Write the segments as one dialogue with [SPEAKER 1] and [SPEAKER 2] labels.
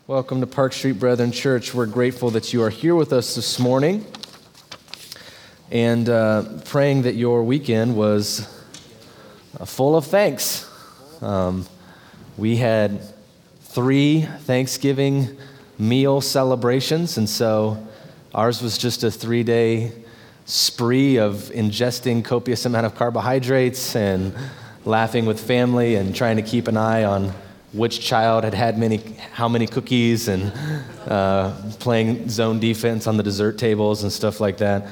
[SPEAKER 1] Welcome to Park Street Brethren Church. We're grateful that you are here with us this morning and praying that your weekend was full of thanks. We had 3 Thanksgiving meal celebrations, and so ours was just a 3-day spree of ingesting copious amount of carbohydrates and laughing with family and trying to keep an eye on which child had how many cookies, and playing zone defense on the dessert tables and stuff like that.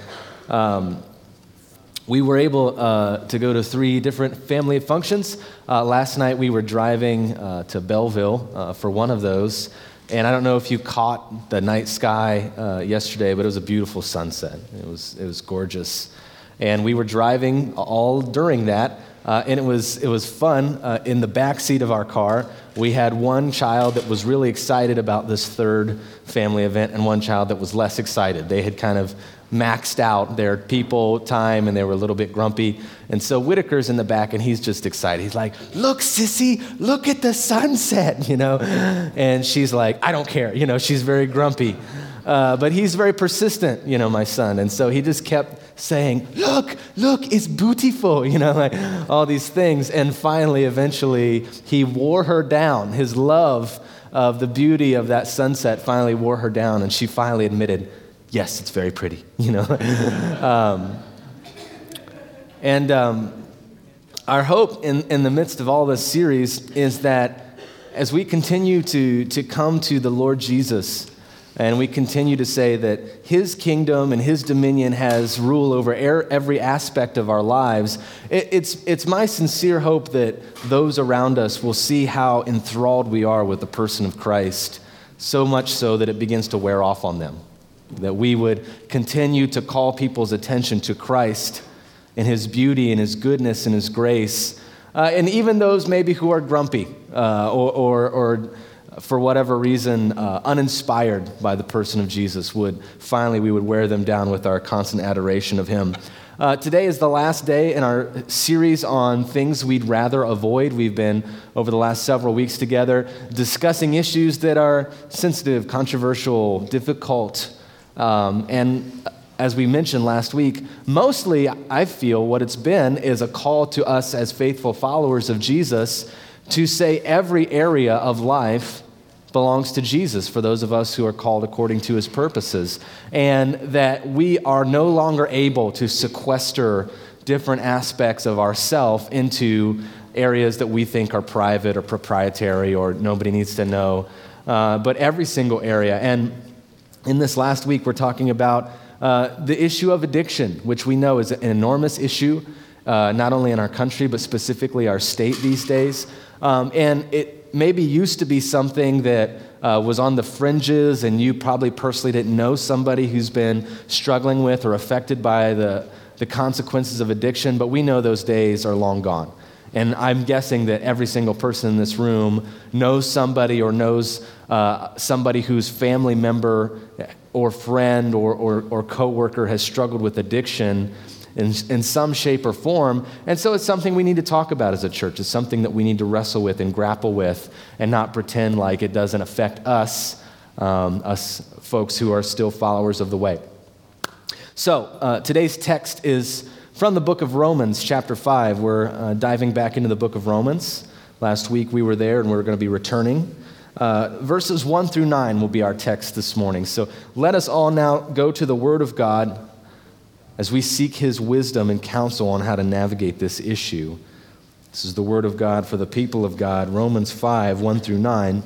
[SPEAKER 1] We were able to go to 3 different family functions. Last night we were driving to Belleville for one of those, and I don't know if you caught the night sky yesterday, but it was a beautiful sunset. It was gorgeous, and we were driving all during that. And it was fun. In the back seat of our car, we had one child that was really excited about this 3rd family event and one child that was less excited. They had kind of maxed out their people time and they were a little bit grumpy. And so Whitaker's in the back and he's just excited. He's like, "Look, sissy, look at the sunset," And she's like, "I don't care." She's very grumpy. But he's very persistent, my son. And so he just kept saying, look, it's beautiful, like all these things. And finally, eventually, he wore her down. His love of the beauty of that sunset finally wore her down. And she finally admitted, yes, it's very pretty, Our hope in the midst of all this series is that as we continue to come to the Lord Jesus, and we continue to say that His kingdom and His dominion has rule over every aspect of our lives, it's my sincere hope that those around us will see how enthralled we are with the person of Christ, so much so that it begins to wear off on them. That we would continue to call people's attention to Christ and His beauty and His goodness and His grace. And even those maybe who are grumpy or for whatever reason, uninspired by the person of Jesus, we would wear them down with our constant adoration of Him. Today is the last day in our series on things we'd rather avoid. We've been, over the last several weeks together, discussing issues that are sensitive, controversial, difficult, and as we mentioned last week, mostly I feel what it's been is a call to us as faithful followers of Jesus to say every area of life belongs to Jesus for those of us who are called according to His purposes, and that we are no longer able to sequester different aspects of ourself into areas that we think are private or proprietary or nobody needs to know, but every single area. And in this last week, we're talking about the issue of addiction, which we know is an enormous issue, not only in our country, but specifically our state these days. And it maybe used to be something that was on the fringes, and you probably personally didn't know somebody who's been struggling with or affected by the consequences of addiction, but we know those days are long gone. And I'm guessing that every single person in this room knows somebody or knows somebody whose family member or friend or coworker has struggled with addiction in some shape or form. And so it's something we need to talk about as a church. It's something that we need to wrestle with and grapple with and not pretend like it doesn't affect us, us folks who are still followers of the way. So today's text is from the book of Romans, chapter 5. We're diving back into the book of Romans. Last week we were there and we're going to be returning. Verses 1 through 9 will be our text this morning. So let us all now go to the Word of God as we seek His wisdom and counsel on how to navigate this issue. This is the Word of God for the people of God, Romans 5, 1 through 9.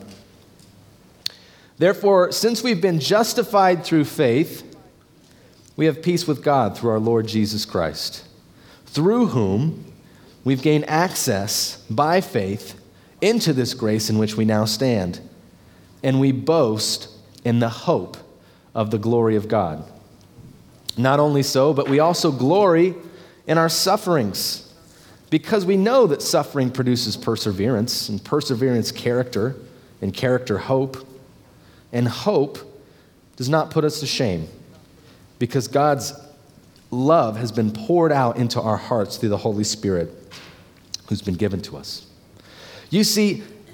[SPEAKER 1] Therefore, since we've been justified through faith, we have peace with God through our Lord Jesus Christ, through whom we've gained access by faith into this grace in which we now stand, and we boast in the hope of the glory of God. Not only so, but we also glory in our sufferings, because we know that suffering produces perseverance, and perseverance character, and character hope. And hope does not put us to shame, because God's love has been poured out into our hearts through the Holy Spirit who's been given to us. You see,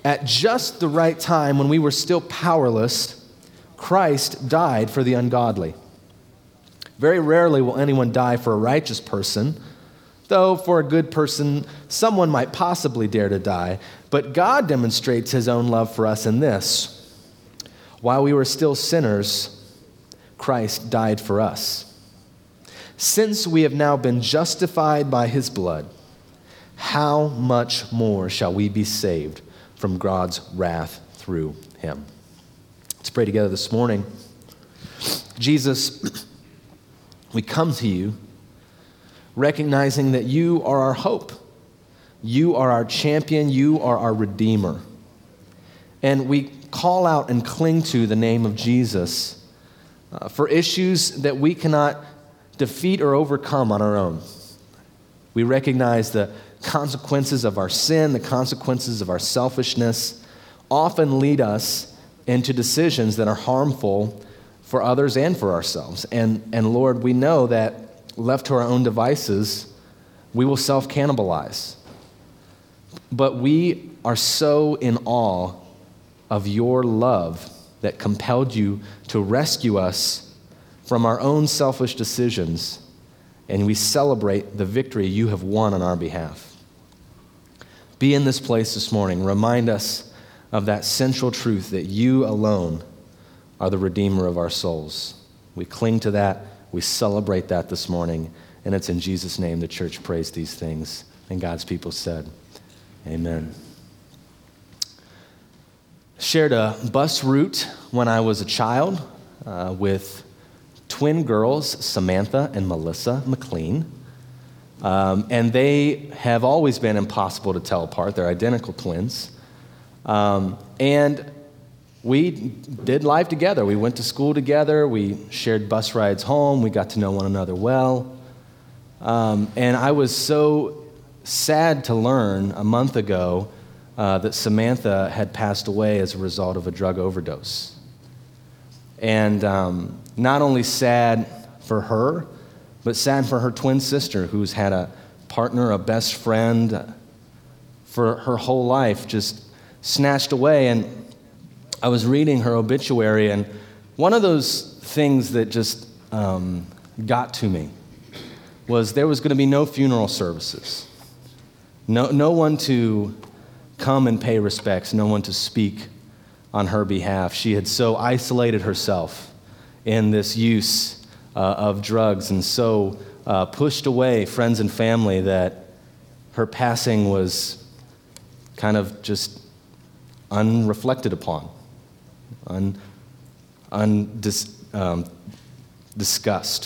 [SPEAKER 1] At just the right time, when we were still powerless, Christ died for the ungodly. Very rarely will anyone die for a righteous person, though for a good person, someone might possibly dare to die. But God demonstrates his own love for us in this: while we were still sinners, Christ died for us. Since we have now been justified by his blood, how much more shall we be saved from God's wrath through him? Let's pray together this morning. Jesus, we come to you recognizing that you are our hope. You are our champion. You are our Redeemer. And we call out and cling to the name of Jesus for issues that we cannot defeat or overcome on our own. We recognize the consequences of our sin, the consequences of our selfishness, often lead us into decisions that are harmful for others and for ourselves. And Lord, we know that left to our own devices, we will self-cannibalize. But we are so in awe of your love that compelled you to rescue us from our own selfish decisions, and we celebrate the victory you have won on our behalf. Be in this place this morning. Remind us of that central truth that you alone are the Redeemer of our souls. We cling to that. We celebrate that this morning, and it's in Jesus' name the church prays these things. And God's people said, amen. Shared a bus route when I was a child with twin girls, Samantha and Melissa McLean. And they have always been impossible to tell apart. They're identical twins. And we did life together. We went to school together. We shared bus rides home. We got to know one another well. And I was so sad to learn a month ago that Samantha had passed away as a result of a drug overdose. And not only sad for her, but sad for her twin sister, who's had a partner, a best friend for her whole life, just snatched away. And I was reading her obituary, and one of those things that just got to me was there was going to be no funeral services, no one to come and pay respects, no one to speak on her behalf. She had so isolated herself in this use of drugs and so pushed away friends and family that her passing was kind of just unreflected upon, discussed.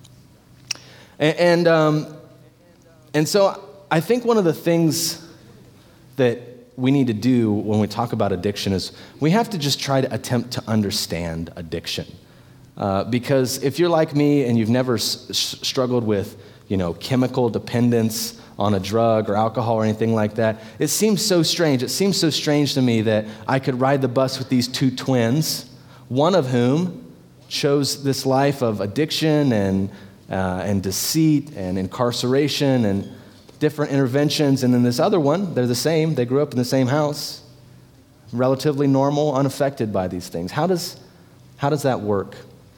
[SPEAKER 1] And so I think one of the things that we need to do when we talk about addiction is we have to just try to attempt to understand addiction. Because if you're like me and you've never struggled with, chemical dependence on a drug or alcohol or anything like that, it seems so strange. It seems so strange to me that I could ride the bus with these two twins, one of whom chose this life of addiction and deceit and incarceration and different interventions, and then this other one, they're the same. They grew up in the same house, relatively normal, unaffected by these things. How does that work?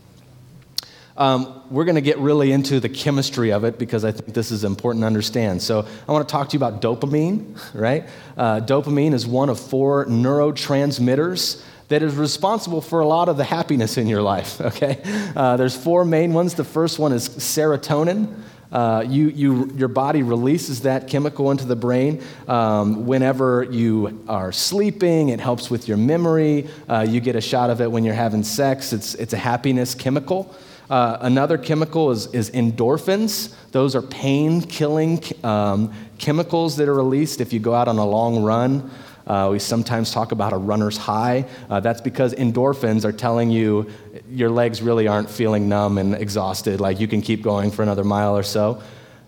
[SPEAKER 1] We're going to get really into the chemistry of it because I think this is important to understand. So I want to talk to you about dopamine, right? Dopamine is one of 4 neurotransmitters that is responsible for a lot of the happiness in your life, okay? There's 4 main ones. The first one is serotonin. Your body releases that chemical into the brain whenever you are sleeping. It helps with your memory. You get a shot of it when you're having sex. It's a happiness chemical. Another chemical is endorphins. Those are pain-killing chemicals that are released if you go out on a long run. We sometimes talk about a runner's high. That's because endorphins are telling you your legs really aren't feeling numb and exhausted, like you can keep going for another mile or so.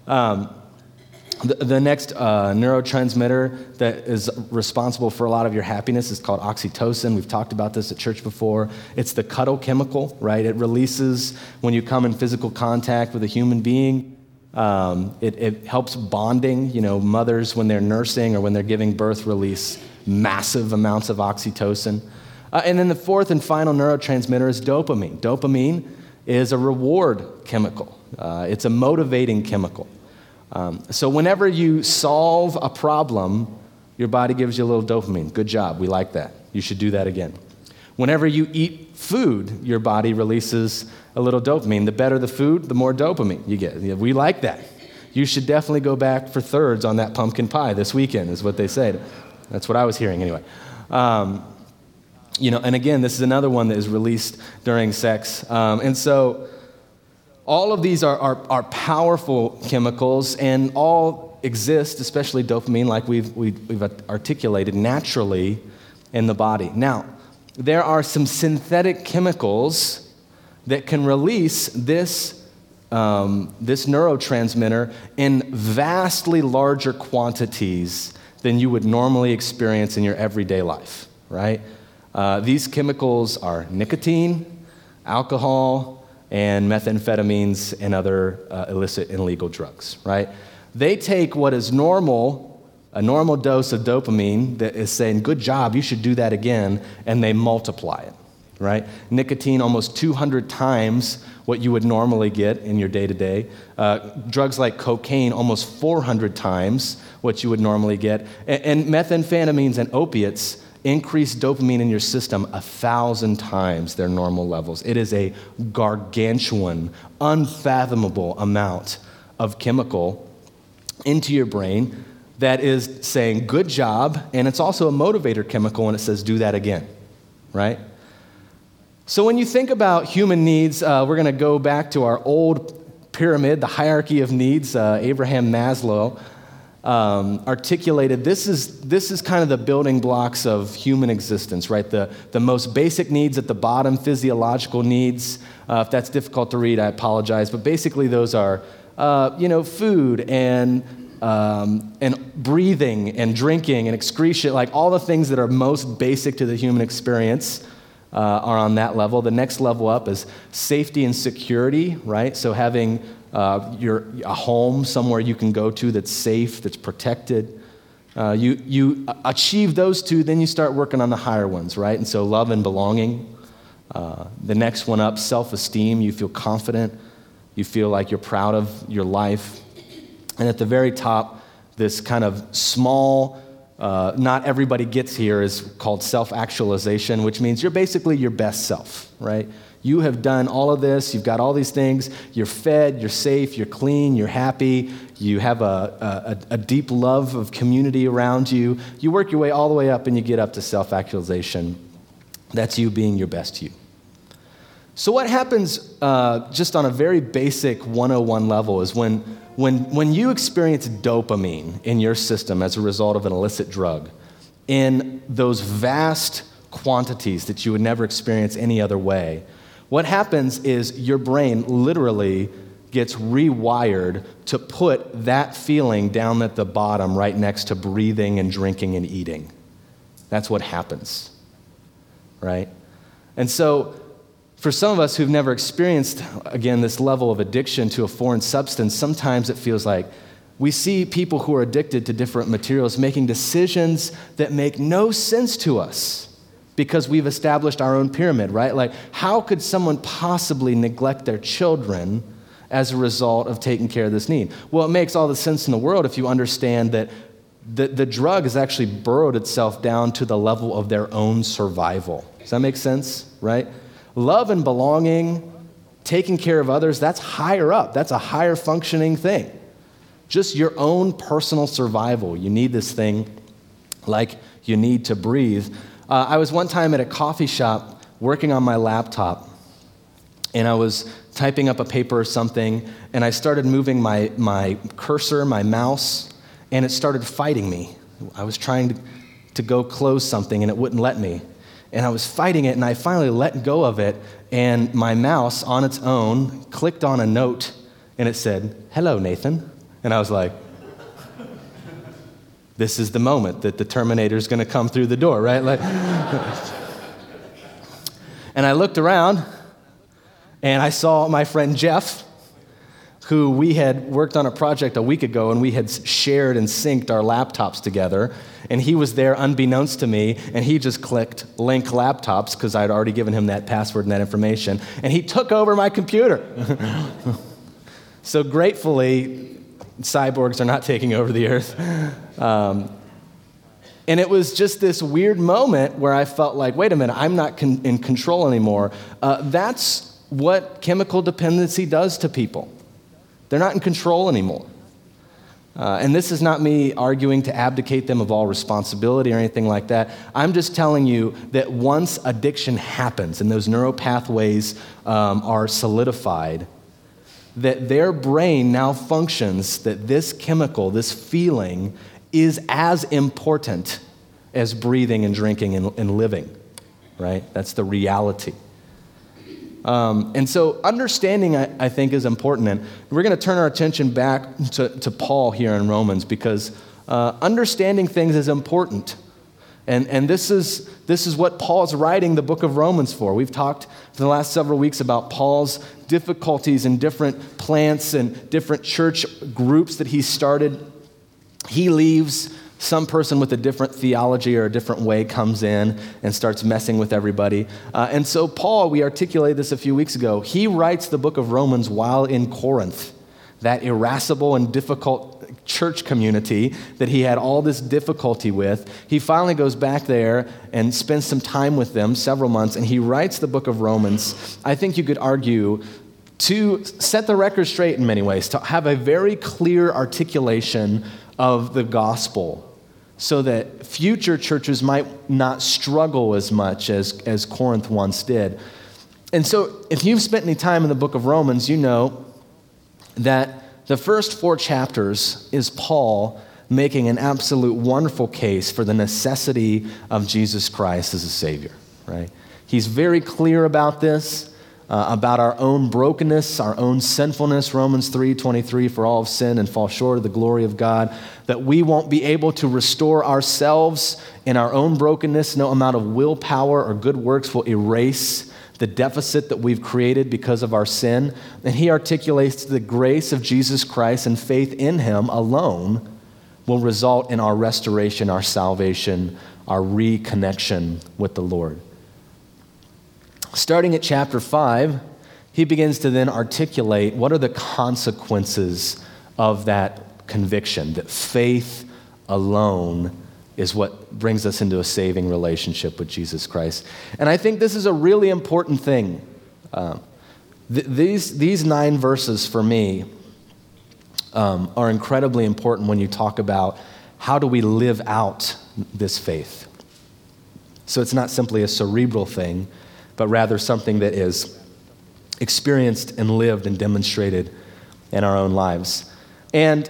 [SPEAKER 1] The next neurotransmitter that is responsible for a lot of your happiness is called oxytocin. We've talked about this at church before. It's the cuddle chemical, right? It releases when you come in physical contact with a human being. It helps bonding. Mothers, when they're nursing or when they're giving birth, release massive amounts of oxytocin. And then the fourth and final neurotransmitter is dopamine. Dopamine is a reward chemical. It's a motivating chemical. So whenever you solve a problem, your body gives you a little dopamine. Good job. We like that. You should do that again. Whenever you eat food, your body releases a little dopamine. The better the food, the more dopamine you get. We like that. You should definitely go back for thirds on that pumpkin pie this weekend, is what they say. That's what I was hearing anyway. And again, this is another one that is released during sex. And so all of these are powerful chemicals, and all exist, especially dopamine, like we've articulated, naturally in the body. Now, there are some synthetic chemicals that can release this neurotransmitter in vastly larger quantities than you would normally experience in your everyday life, right? These chemicals are nicotine, alcohol, and methamphetamines and other illicit and illegal drugs, right? They take what is normal, a normal dose of dopamine that is saying, good job, you should do that again, and they multiply it, right? Nicotine, almost 200 times what you would normally get in your day-to-day. Drugs like cocaine, almost 400 times what you would normally get. And methamphetamines and opiates increase dopamine in your system 1,000 times their normal levels. It is a gargantuan, unfathomable amount of chemical into your brain that is saying, good job, and it's also a motivator chemical when it says, do that again, right? So when you think about human needs, we're going to go back to our old pyramid, the hierarchy of needs. Abraham Maslow articulated this is kind of the building blocks of human existence, right? The most basic needs at the bottom, physiological needs. If that's difficult to read, I apologize. But basically those are, food and breathing and drinking and excretion, like all the things that are most basic to the human experience are on that level. The next level up is safety and security, right? So having a home, somewhere you can go to that's safe, that's protected. You achieve those two, then you start working on the higher ones, right? And so love and belonging. The next one up, self-esteem. You feel confident. You feel like you're proud of your life. And at the very top, this kind of small, not everybody gets here, is called self-actualization, which means you're basically your best self, right? You have done all of this. You've got all these things. You're fed. You're safe. You're clean. You're happy. You have a deep love of community around you. You work your way all the way up, and you get up to self-actualization. That's you being your best you. So what happens just on a very basic 101 level is when you experience dopamine in your system as a result of an illicit drug in those vast quantities that you would never experience any other way, what happens is your brain literally gets rewired to put that feeling down at the bottom right next to breathing and drinking and eating. That's what happens, right? And so for some of us who've never experienced, again, this level of addiction to a foreign substance, sometimes it feels like we see people who are addicted to different materials making decisions that make no sense to us because we've established our own pyramid, right? Like, how could someone possibly neglect their children as a result of taking care of this need? Well, it makes all the sense in the world if you understand that the drug has actually burrowed itself down to the level of their own survival. Does that make sense, right? Love and belonging, taking care of others, that's higher up. That's a higher functioning thing. Just your own personal survival. You need this thing like you need to breathe. I was one time at a coffee shop working on my laptop, and I was typing up a paper or something, and I started moving my cursor, my mouse, and it started fighting me. I was trying to go close something, and it wouldn't let me. And I was fighting it, and I finally let go of it, and my mouse on its own clicked on a note, and it said, "Hello, Nathan." And I was like, this is the moment that the Terminator's going to come through the door, right? Like, and I looked around, and I saw my friend Jeff who we had worked on a project a week ago, and we had shared and synced our laptops together. And he was there unbeknownst to me, and he just clicked link laptops because I'd already given him that password and that information. And he took over my computer. So gratefully, cyborgs are not taking over the earth. And it was just this weird moment where I felt like, wait a minute, I'm not in control anymore. That's what chemical dependency does to people. They're not in control anymore. And this is not me arguing to abdicate them of all responsibility or anything like that. I'm just telling you that once addiction happens and those neural pathways are solidified, that their brain now functions that this chemical, this feeling, is as important as breathing and drinking and living, right? That's the reality. And so understanding, I think, is important. And we're going to turn our attention back to Paul here in Romans because understanding things is important. And this is what Paul's writing the book of Romans for. We've talked for the last several weeks about Paul's difficulties in different plants and different church groups that he started. He leaves, some person with a different theology or a different way comes in and starts messing with everybody. And so Paul, we articulated this a few weeks ago, he writes the book of Romans while in Corinth, that irascible and difficult church community that he had all this difficulty with. He finally goes back there and spends some time with them, several months, and he writes the book of Romans, I think you could argue, to set the record straight in many ways, to have a very clear articulation of the gospel so that future churches might not struggle as much as Corinth once did. And so if you've spent any time in the book of Romans, you know that the first 4 chapters is Paul making an absolute wonderful case for the necessity of Jesus Christ as a Savior, right? He's very clear about this. About our own brokenness, our own sinfulness, Romans 3:23, for all have sinned and fall short of the glory of God, that we won't be able to restore ourselves in our own brokenness. No amount of willpower or good works will erase the deficit that we've created because of our sin. And he articulates the grace of Jesus Christ and faith in him alone will result in our restoration, our salvation, our reconnection with the Lord. Starting at chapter 5, he begins to then articulate what are the consequences of that conviction, that faith alone is what brings us into a saving relationship with Jesus Christ. And I think this is a really important thing. These 9 verses for me are incredibly important when you talk about how do we live out this faith. So it's not simply a cerebral thing, but rather something that is experienced and lived and demonstrated in our own lives. And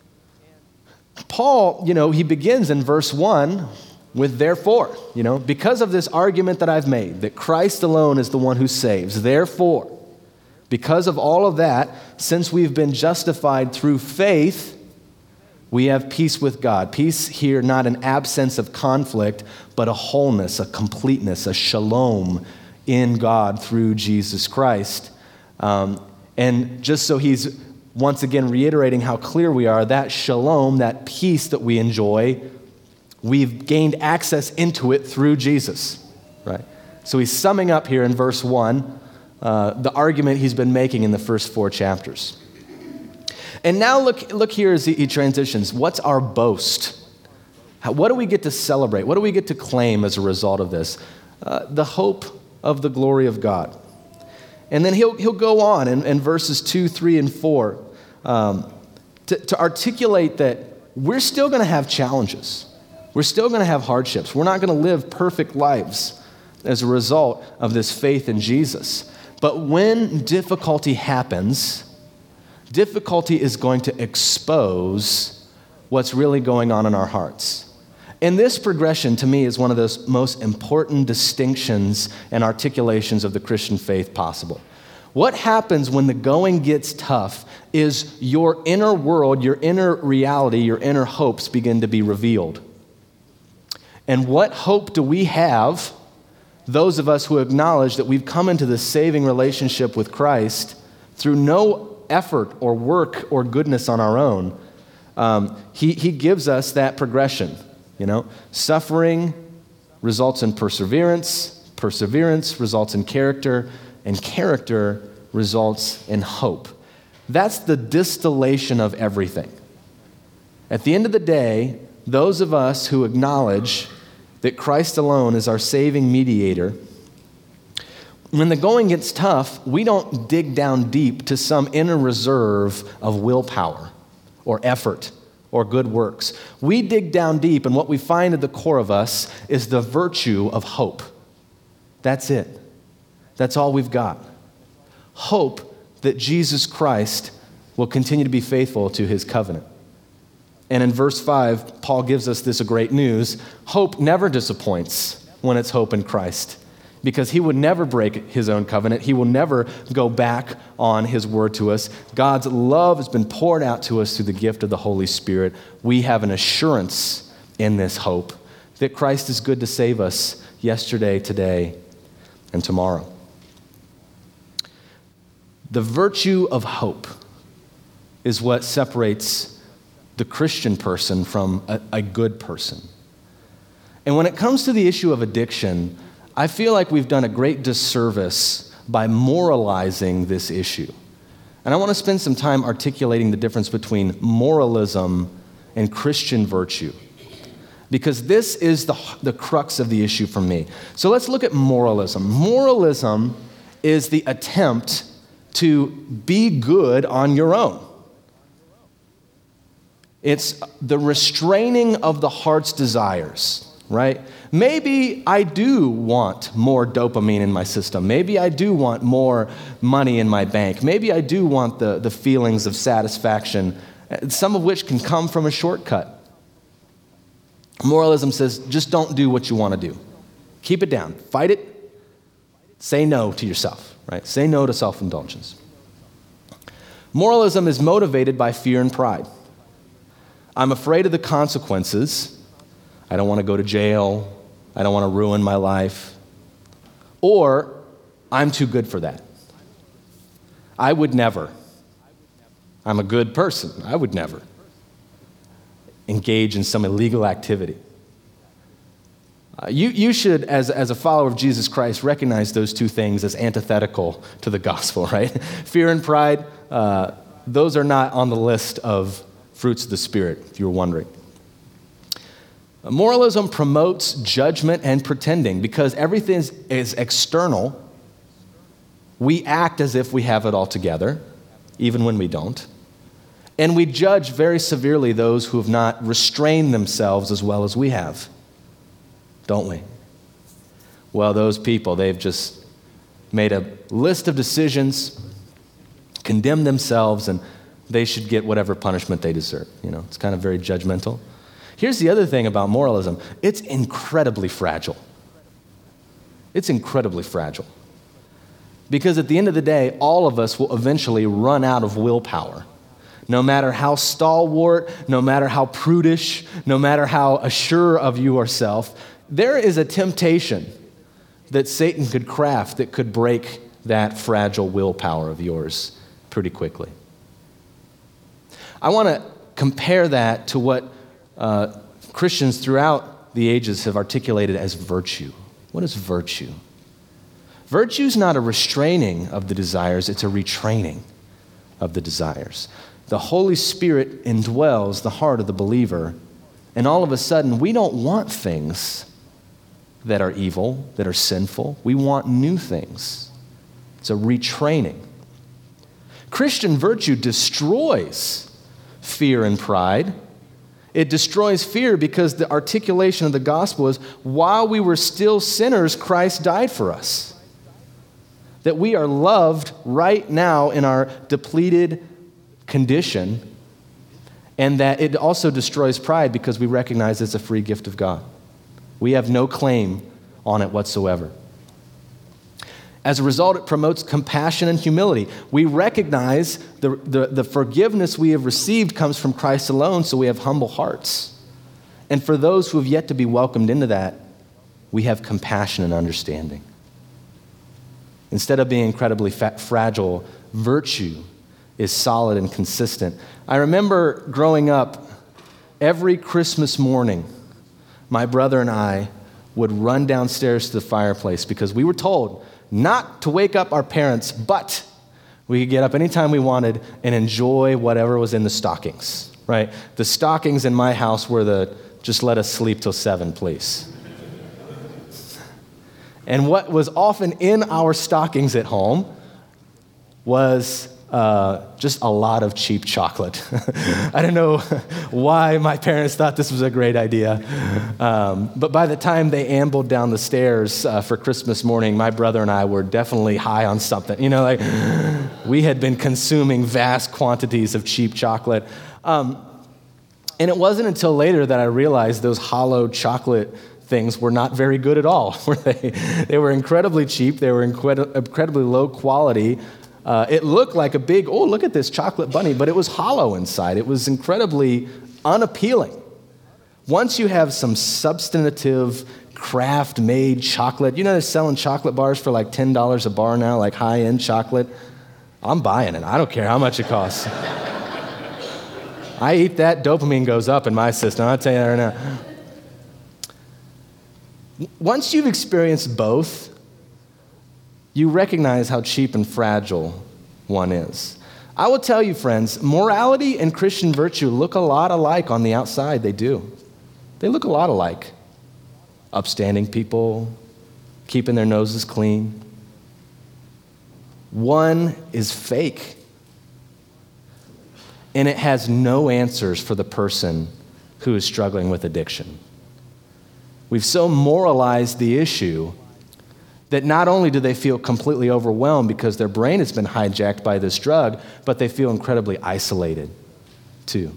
[SPEAKER 1] Paul, he begins in verse 1 with therefore, because of this argument that I've made, that Christ alone is the one who saves. Therefore, because of all of that, since we've been justified through faith, we have peace with God. Peace here, not an absence of conflict, but a wholeness, a completeness, a shalom in God through Jesus Christ. And just so he's once again reiterating how clear we are, that shalom, that peace that we enjoy, we've gained access into it through Jesus, right? So he's summing up here in verse 1 the argument he's been making in the first 4 chapters. And now look here as he transitions. What's our boast? What do we get to celebrate? What do we get to claim as a result of this? The hope of the glory of God. And then he'll go on in verses 2, 3, and 4 to articulate that we're still going to have challenges. We're still going to have hardships. We're not going to live perfect lives as a result of this faith in Jesus. But when difficulty happens, difficulty is going to expose what's really going on in our hearts. And this progression, to me, is one of the most important distinctions and articulations of the Christian faith possible. What happens when the going gets tough is your inner world, your inner reality, your inner hopes begin to be revealed. And what hope do we have, those of us who acknowledge that we've come into this saving relationship with Christ through no effort or work or goodness on our own. He gives us that progression. Suffering results in perseverance, perseverance results in character, and character results in hope. That's the distillation of everything. At the end of the day, those of us who acknowledge that Christ alone is our saving mediator, when the going gets tough, we don't dig down deep to some inner reserve of willpower or effort or good works. We dig down deep, and what we find at the core of us is the virtue of hope. That's it. That's all we've got. Hope that Jesus Christ will continue to be faithful to his covenant. And in verse 5, Paul gives us this great news. Hope never disappoints when it's hope in Christ, because he would never break his own covenant. He will never go back on his word to us. God's love has been poured out to us through the gift of the Holy Spirit. We have an assurance in this hope that Christ is good to save us yesterday, today, and tomorrow. The virtue of hope is what separates the Christian person from a good person. And when it comes to the issue of addiction, I feel like we've done a great disservice by moralizing this issue. And I want to spend some time articulating the difference between moralism and Christian virtue, because this is the crux of the issue for me. So let's look at moralism. Moralism is the attempt to be good on your own. It's the restraining of the heart's desires, right? Maybe I do want more dopamine in my system. Maybe I do want more money in my bank. Maybe I do want the feelings of satisfaction, some of which can come from a shortcut. Moralism says, just don't do what you want to do. Keep it down. Fight it. Say no to yourself, right? Say no to self-indulgence. Moralism is motivated by fear and pride. I'm afraid of the consequences. I don't want to go to jail. I don't want to ruin my life. Or I'm too good for that. I would never. I'm a good person. I would never engage in some illegal activity. You should, as a follower of Jesus Christ, recognize those two things as antithetical to the gospel, right? Fear and pride, those are not on the list of fruits of the Spirit, if you were wondering. Moralism promotes judgment and pretending. Because everything is external, we act as if we have it all together, even when we don't. And we judge very severely those who have not restrained themselves as well as we have, don't we? Well, those people, they've just made a list of decisions, condemned themselves, and they should get whatever punishment they deserve. It's kind of very judgmental. Here's the other thing about moralism. It's incredibly fragile. It's incredibly fragile. Because at the end of the day, all of us will eventually run out of willpower. No matter how stalwart, no matter how prudish, no matter how assured of yourself, there is a temptation that Satan could craft that could break that fragile willpower of yours pretty quickly. I want to compare that to what Christians throughout the ages have articulated as virtue. What is virtue? Virtue is not a restraining of the desires, it's a retraining of the desires. The Holy Spirit indwells the heart of the believer, and all of a sudden, we don't want things that are evil, that are sinful. We want new things. It's a retraining. Christian virtue destroys fear and pride. It destroys fear because the articulation of the gospel is, while we were still sinners, Christ died for us. That we are loved right now in our depleted condition, and that it also destroys pride because we recognize it's a free gift of God. We have no claim on it whatsoever. As a result, it promotes compassion and humility. We recognize the forgiveness we have received comes from Christ alone, so we have humble hearts. And for those who have yet to be welcomed into that, we have compassion and understanding. Instead of being incredibly fragile, virtue is solid and consistent. I remember growing up, every Christmas morning, my brother and I would run downstairs to the fireplace because we were told not to wake up our parents, but we could get up anytime we wanted and enjoy whatever was in the stockings, right? The stockings in my house were just let us sleep till 7, please. And what was often in our stockings at home was just a lot of cheap chocolate. I don't know why my parents thought this was a great idea. But by the time they ambled down the stairs for Christmas morning, my brother and I were definitely high on something. We had been consuming vast quantities of cheap chocolate. And it wasn't until later that I realized those hollow chocolate things were not very good at all. They were incredibly cheap. They were incredibly low quality. It looked like a big, oh, look at this chocolate bunny, but it was hollow inside. It was incredibly unappealing. Once you have some substantive, craft-made chocolate, they're selling chocolate bars for like $10 a bar now, like high-end chocolate. I'm buying it. I don't care how much it costs. I eat that, dopamine goes up in my system. I'll tell you that right now. Once you've experienced both, you recognize how cheap and fragile one is. I will tell you, friends, morality and Christian virtue look a lot alike on the outside. They do. They look a lot alike. Upstanding people, keeping their noses clean. One is fake, and it has no answers for the person who is struggling with addiction. We've so moralized the issue that not only do they feel completely overwhelmed because their brain has been hijacked by this drug, but they feel incredibly isolated too.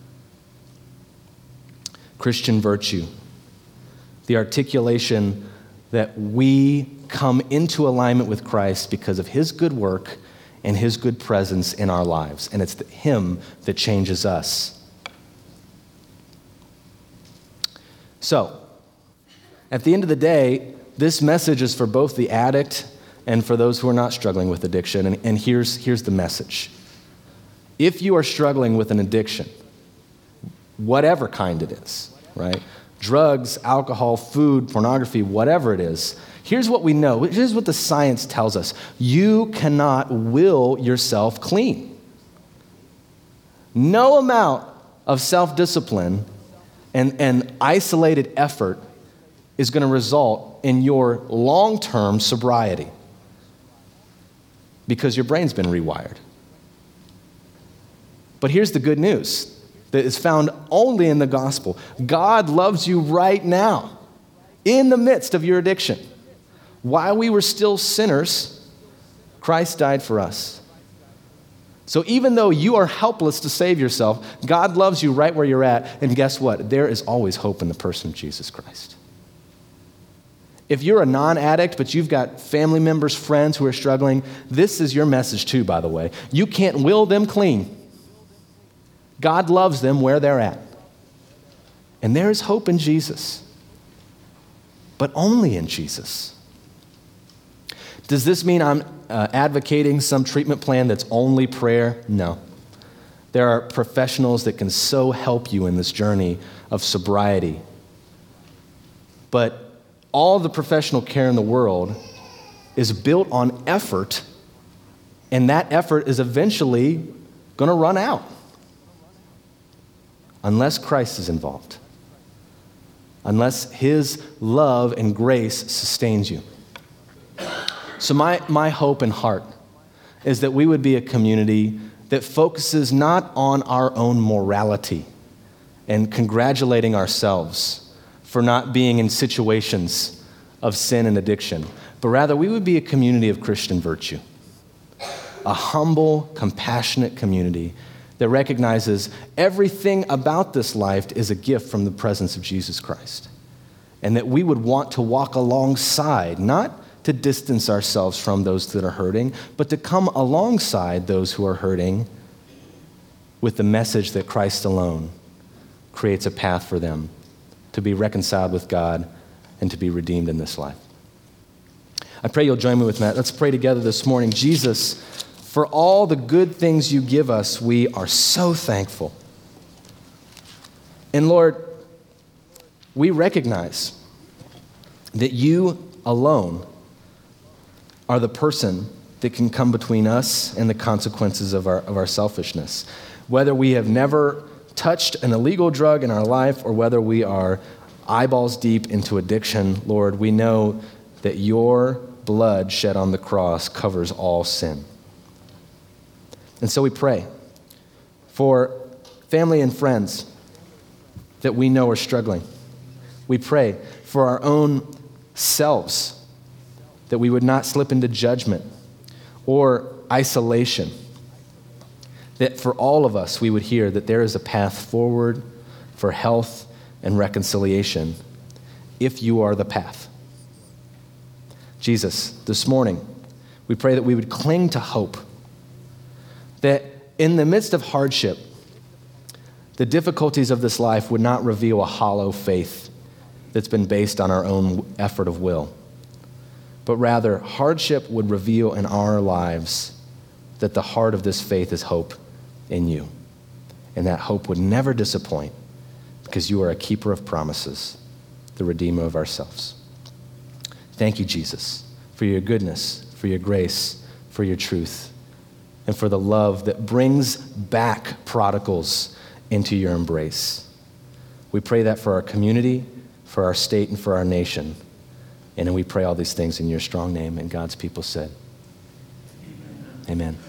[SPEAKER 1] Christian virtue, the articulation that we come into alignment with Christ because of his good work and his good presence in our lives. And it's him that changes us. So, at the end of the day, this message is for both the addict and for those who are not struggling with addiction. And here's the message. If you are struggling with an addiction, whatever kind it is, right? Drugs, alcohol, food, pornography, whatever it is, here's what we know. Here's what the science tells us. You cannot will yourself clean. No amount of self-discipline and isolated effort is going to result in your long-term sobriety because your brain's been rewired. But here's the good news that is found only in the gospel. God loves you right now in the midst of your addiction. While we were still sinners, Christ died for us. So even though you are helpless to save yourself, God loves you right where you're at. And guess what? There is always hope in the person of Jesus Christ. If you're a non-addict, but you've got family members, friends who are struggling, this is your message too, by the way. You can't will them clean. God loves them where they're at. And there is hope in Jesus, but only in Jesus. Does this mean I'm advocating some treatment plan that's only prayer? No. There are professionals that can so help you in this journey of sobriety. But all the professional care in the world is built on effort, and that effort is eventually going to run out unless Christ is involved, unless his love and grace sustains you. So my hope and heart is that we would be a community that focuses not on our own morality and congratulating ourselves for not being in situations of sin and addiction, but rather we would be a community of Christian virtue, a humble, compassionate community that recognizes everything about this life is a gift from the presence of Jesus Christ, and that we would want to walk alongside, not to distance ourselves from those that are hurting, but to come alongside those who are hurting with the message that Christ alone creates a path for them to be reconciled with God and to be redeemed in this life. I pray you'll join me with Matt. Let's pray together this morning. Jesus, For all the good things you give us, we are so thankful. And Lord, we recognize that you alone are the person that can come between us and the consequences of our selfishness. Whether we have never touched an illegal drug in our life or whether we are eyeballs deep into addiction, Lord, we know that your blood shed on the cross covers all sin. And so we pray for family and friends that we know are struggling. We pray for our own selves that we would not slip into judgment or isolation. That for all of us, we would hear that there is a path forward for health and reconciliation if you are the path. Jesus, this morning, we pray that we would cling to hope, that in the midst of hardship, the difficulties of this life would not reveal a hollow faith that's been based on our own effort of will, but rather hardship would reveal in our lives that the heart of this faith is hope in you. And that hope would never disappoint because you are a keeper of promises, the redeemer of ourselves. Thank you, Jesus, for your goodness, for your grace, for your truth, and for the love that brings back prodigals into your embrace. We pray that for our community, for our state, and for our nation. And we pray all these things in your strong name, and God's people said, Amen.